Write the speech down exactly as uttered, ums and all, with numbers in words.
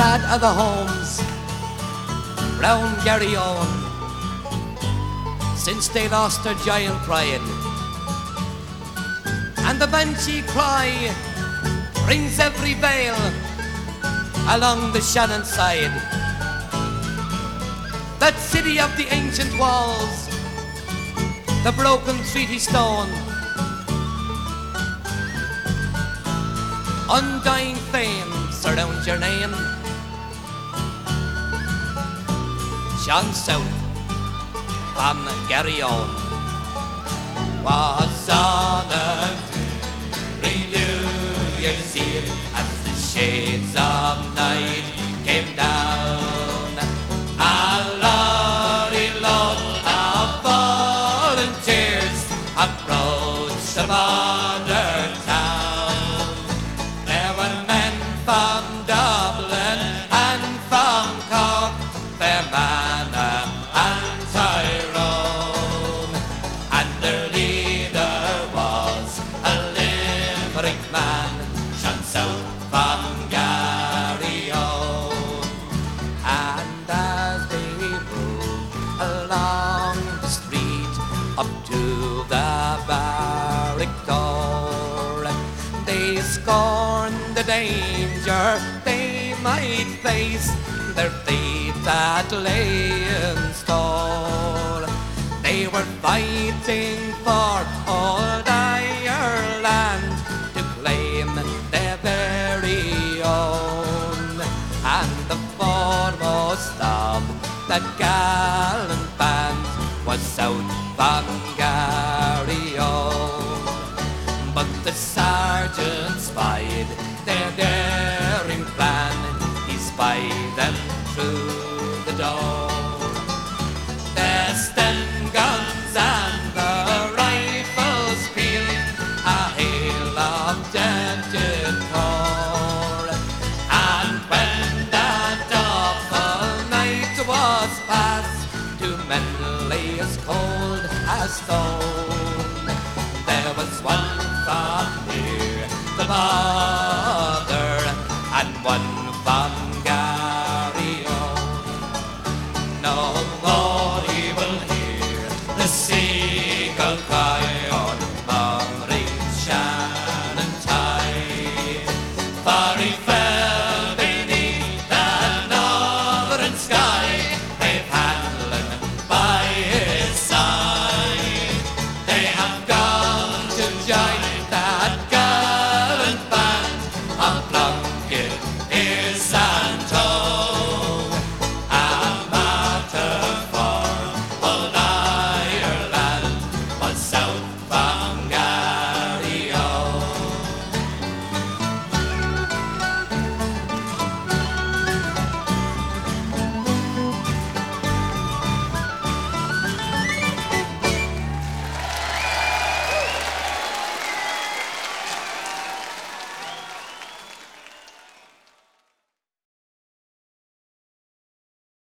sad are the homes round Garryowen since they lost their giant pride. And the banshee cry rings every vale along the Shannon side. That city of the ancient walls, the broken treaty stone, undying fame surrounds your name. Sean South from Garryowen was honored to renew your zeal as the shades of night came down. A lorry load of volunteers approached the border town. There were men from Dublin and from Cork, Fermanagh and Tyrone, and their leader was a Limerick man, Sean South from Garryowen. And as they moved along the street up to the barrack door, they scorned the danger they might face, their fate that lay in store. They were fighting for old Ireland to claim their very own, and the foremost of that gallant band was South from Garryowen. But the sergeant spied their daring plan, he spied them through the door. The stun guns and the rifles pealed a hail of deadly roar, and when that awful night was past, two men lay as cold as stone. There was one from near the bar